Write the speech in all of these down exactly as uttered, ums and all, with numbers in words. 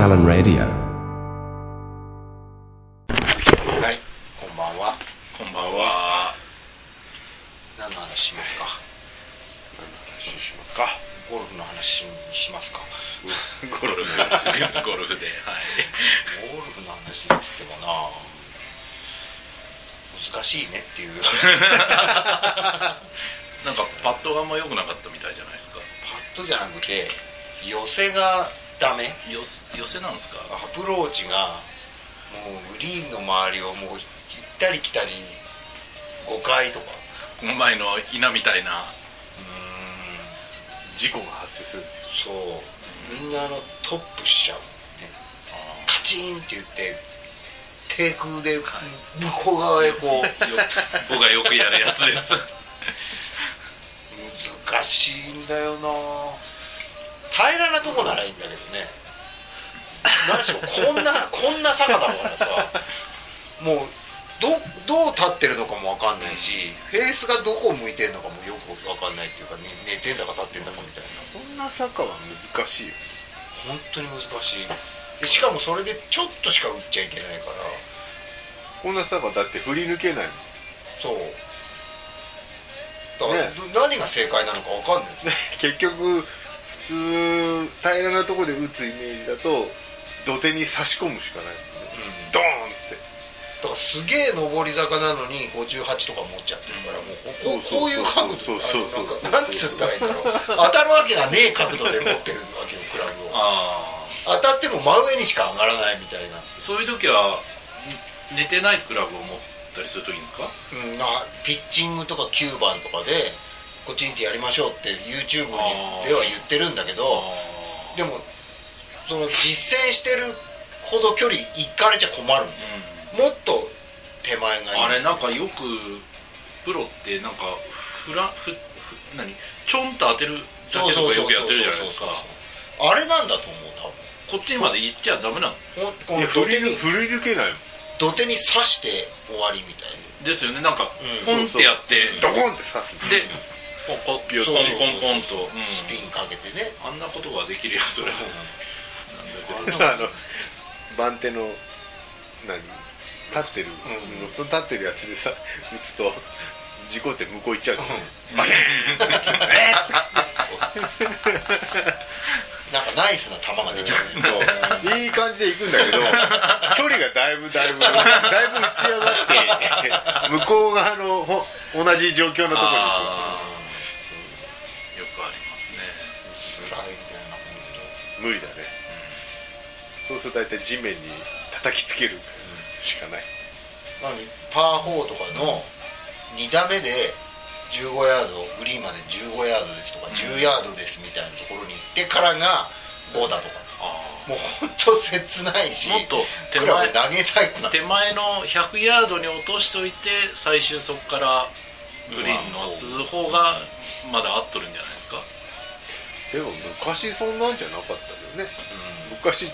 Salon Radio。 はい、こんばんは。 こんばんは。 何の話しますか。 何の話しますか。 ゴルフの話しますか。 ゴルフゴルフで、はい。 ゴルフの話ですけどな。難しいねっていう。 なんかパットがあんま良くなかったみたいじゃないですか。 パットじゃなくて寄せがダメ。 寄寄せなんですか。 アプローチがもうグリーンの周りをもう行ったり来たりごかいとか。 この前の稲みたいな。 うーん、 事故が発生するんですよ。 そう、みんなあのトップしちゃう、ね、カチンって言って低空で向こう側へこう僕がよくやるやつです。 難しいんだよな。平らなとこならいいんだけどね。何しろこんなこんな坂だからさ、もう ど, どう立ってるのかも分かんないし、フェースがどこを向いてるのかもよく分かんないっていうか、ね、寝てんだか立ってんだかみたいな。 こんな坂は難しいよ。 本当に難しい。でしかもそれでちょっとしか打っちゃいけないから。 こんな坂だって振り抜けないの。 そうだから、ね、何が正解なのか分かんない結局普通平らなとこで打つイメージだと土手に差し込むしかない、うん、ドーンってだからすげえ上り坂なのにごじゅうはちとか持っちゃってるから、もう こ, うこういう角度なんつったらいいんだろう、当たるわけがねえ角度で持ってるわけよクラブを。あ当たっても真上にしか上がらないみたいな。 そういう時は寝てないクラブを持ったりするといいんですか。 うん、まあ、ピッチングとかきゅうばんとかでコチンってやりましょうって YouTube では言ってるんだけど、でもその実践してるほど距離いかれちゃ困るんだよ、うん、もっと手前がいい。 あれなんかよくプロってなんかフラフフ何ちょんと当てるだけとかよくやってるじゃないですか。 あれなんだと思う。多分こっちまで行っちゃダメなの。 いや振り抜けないもん。 土手に刺して終わりみたいなですよね。なんかポンってやってドコンって刺すでポンポンポンポンとスピンかけてね、 あんなことができるよそれ。 なんだあの番手の何立ってる、うん、立ってるやつでさ打つと事故って向こう行っちゃうのね。バケーンなんかナイスな球が出ちゃう、 うん、そういい感じで行くんだけど距離がだいぶだいぶだいぶ打ち上がって向こう側の同じ状況のところに行く。よくありますね。 辛いみたいな。 無理だね、うん、そうすると大体地面に叩きつけるしかない、 うん、パーフォーとかのに打目でじゅうごヤード、グリーンまでじゅうごヤードですとか、うん、じゅうヤードですみたいなところに行ってからがごだとか、あもうほんと切ないし、 もっと手前クラブ投げたいくなって、 手前のひゃくヤードに落としといて最終そこからグリーンの数方がまだ合っとるんじゃないですか。 でも昔そんなんじゃなかったけどね、うん、昔、うん、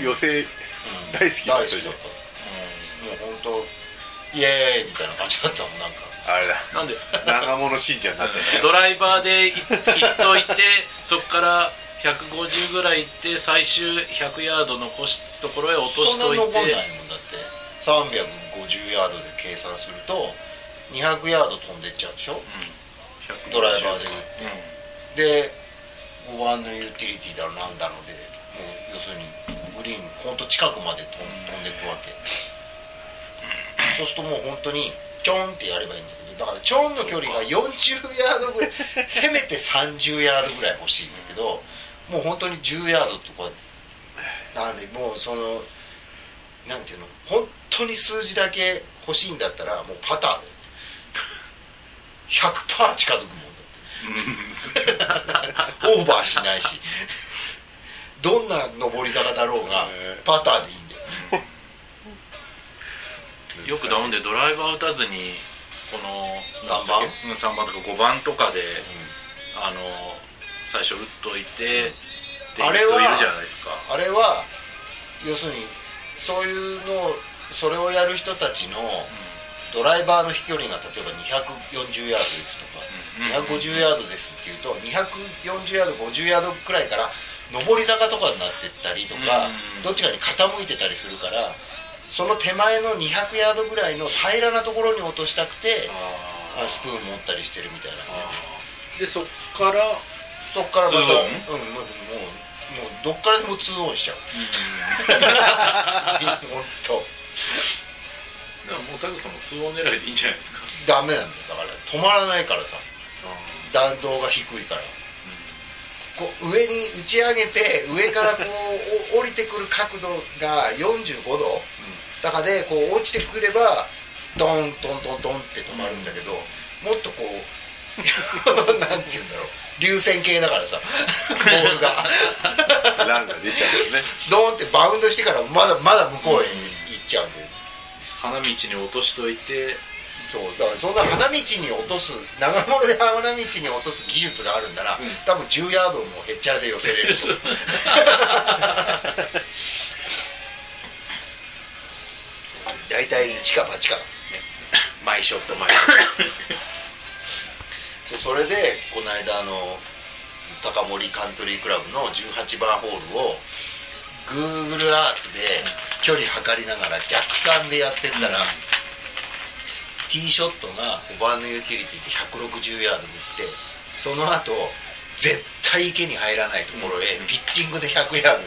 寄せ、うん、大好きだったじゃん、うん、もうほんとイエーイみたいな感じだったもん。なんかあれだなんで長物信者になっちゃったドライバーで行っといてそこからひゃくごじゅうぐらい行って最終ひゃくヤード残すところへ落としといて、 そんな残んないもんだって。さんびゃくごじゅうヤードで計算するとにひゃくヤード飛んでっちゃうでしょ、うん、ドライバーで打って、うん、でごばんのユーティリティだろなんだろうでもう要するにグリーンほんと近くまで飛んでいくわけ、うん、そうするともう本当にちょんってやればいいんだけど、だからちょんの距離がよんじゅうヤードぐらいせめてさんじゅうヤードぐらい欲しいんだけど、もう本当にじゅうヤードとかなんで、もうそのなんていうの、本当に数字だけ欲しいんだったらもうパターで ひゃくパーセント 近づくもんだってオーバーしないし、どんな上り坂だろうがパターでいいんだよ。 よくダウンでドライバー打たずにこのさんばん、 うん、さんばんとかごばんとかで、うん、あの最初打っといて、うん、 あれはいるじゃないですか。 あれは要するにそういうのそれをやる人たちのドライバーの飛距離が例えばにひゃくよんじゅうヤードですとか、うん、にひゃくごじゅうヤードですっていうとにひゃくよんじゅうヤードごじゅうヤードくらいから上り坂とかになってったりとか、どっちかに傾いてたりするから、その手前のにひゃくヤードぐらいの平らなところに落としたくてあスプーン持ったりしてるみたいなね。 でそっからそっからまた、うん、もう、もう、もうどっからでもツーオンしちゃう。本当。 だからもうタグさんもツーオン狙いでいいんじゃないですか。 ダメなんだよ、だから止まらないからさ、弾道が低いから、うん、こう上に打ち上げて上からこう降りてくる角度がよんじゅうごど、うん、だからでこう落ちてくればドントントントンって止まるんだけど、うん、もっとこうなんていうんだろう、流線形だからさボールがランが出ちゃうんですね。 ドンってバウンドしてからまだまだ向こうへ行っちゃうんで、 花道に落としといて、 そうだからそんな花道に落とす長物で花道に落とす技術があるんなら、うん、多分じゅうヤードもへっちゃらで寄せれると大体いちかはちかだね、毎ショット毎ショットそう、それでこの間あの高森カントリークラブのじゅうはちばんホールを Google Earth で距離測りながら逆算でやってったら、うん、ティーショットがごばんのユーティリティでひゃくろくじゅうヤード打って、その後絶対池に入らないところへピッチングでひゃくヤード打って、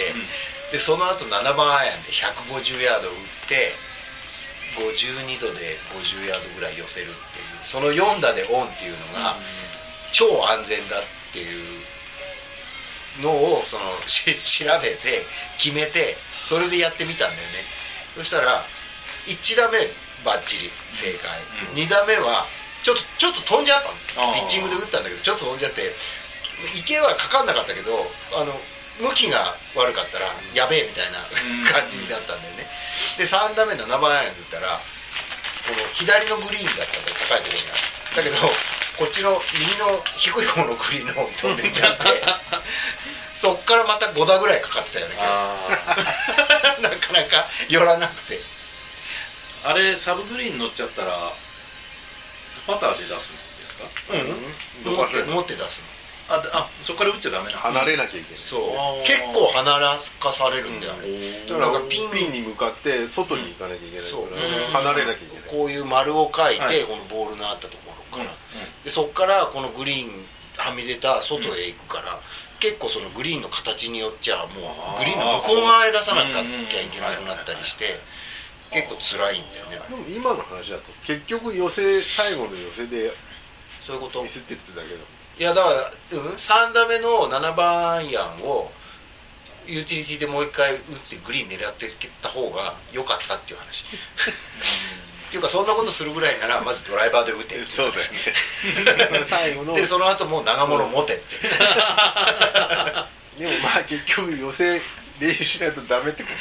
うん、でその後ななばんアイアンでひゃくごじゅうヤード打ってごじゅうにどでごじゅうヤードぐらい寄せるっていう、そのよん打でオンっていうのが超安全だっていうのをその調べて決めて、それでやってみたんだよね。そしたらいち打目バッチリ正解、うん、に打目はちょっとちょっと飛んじゃったの、ピッチングで打ったんだけどちょっと飛んじゃって、池はかかんなかったけどあの向きが悪かったらやべえみたいな感じだったんだよね。でさん打目ななばんアイアンで打ったらこの左のグリーンだったんだよ、高いところにある。だけどこっちの右の低い方のグリーンの方に飛んでっちゃってそっからまたご打ぐらいかかってたよねなかなか寄らなくて、 あれサブグリーン乗っちゃったらパターで出すんですか？ うん、持って持って出すの。 ああ、そこから打っちゃダメなの？ 離れなきゃいけない。 そう結構離らかされるんだよ、うん、 だからピンピンに向かって外に行かなきゃいけないから、うん、離れなきゃいけない。 こういう丸を書いて、はい、このボールのあったところから、うんうん、でそこからこのグリーンはみ出た外へ行くから、うん、結構そのグリーンの形によっちゃもうグリーンの向こう側へ出さなきゃいけなくなったりして、結構辛いんだよね。 でも今の話だと結局寄せ最後の寄せでそういうことミスってるってだけだもん。 いやだから、うん、さん打目のななばんアイアンをユーティリティでもう一回打ってグリーン狙っていった方が良かったっていう話っていうか、そんなことするぐらいならまずドライバーで打てっていう話。 そうだよね最後のでその後もう長物持てって、 うん、でもまあ結局寄せ練習しないとダメってこと、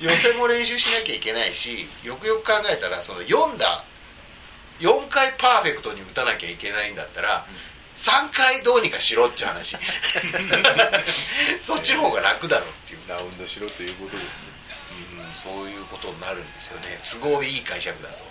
ね、寄せも練習しなきゃいけないし、よくよく考えたらそのよん打よんかいパーフェクトに打たなきゃいけないんだったら、うん、さんかいどうにかしろっていう話そっちの方が楽だろっていう、 ラウンドしろということですね、 うん、そういうことになるんですよね。都合いい解釈だと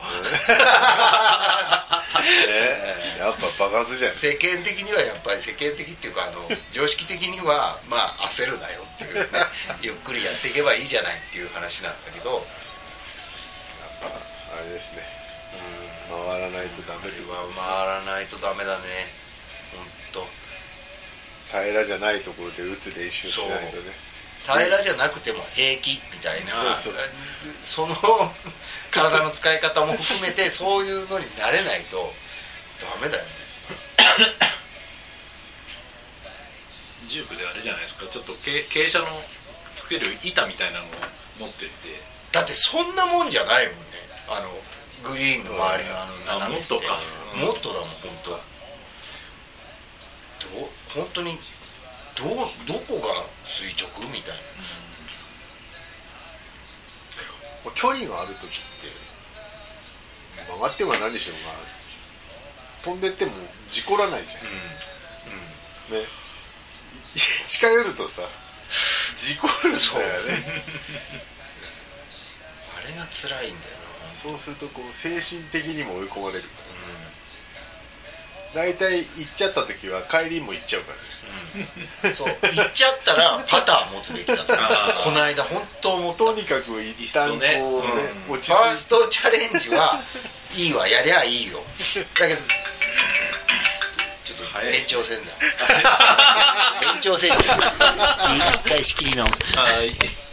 えやっぱ爆発じゃん。 世間的にはやっぱり世間的っていうかあの常識的にはまあ焦るなよっていうねゆっくりやっていけばいいじゃないっていう話なんだけど、 やっぱあれですね、うん、回らないとダメっては回らないとダメだね。本当平らじゃないところで打つ練習しないとね。 平らじゃなくても平気みたいな、そうそう、その体の使い方も含めてそういうのになれないとダメだよねジュークであれじゃないですか、ちょっと傾斜のつける板みたいなのを持ってって。 だってそんなもんじゃないもんね、あのグリーンの周りのあの斜めって。 もっとか、 もっとだもん本当。ど本当にどどこが垂直みたいな、 うん、距離がある時って曲がっては何しようが飛んでっても事故らないじゃん、うんうん、ね近寄るとさ事故るんだよねあれが辛いんだよな。 そうするとこう精神的にも追い込まれる、 大体行っちゃった時は帰りも行っちゃうからね、 うん、そう行っちゃったらパター持つべきだとこの間本当思った。 とにかく一旦こうね、 ね、 うん、落ち着いてファーストチャレンジはいいわ、やりゃいいよ。だけどちょっと延長戦だよ延長戦で一回仕切り直す。 はい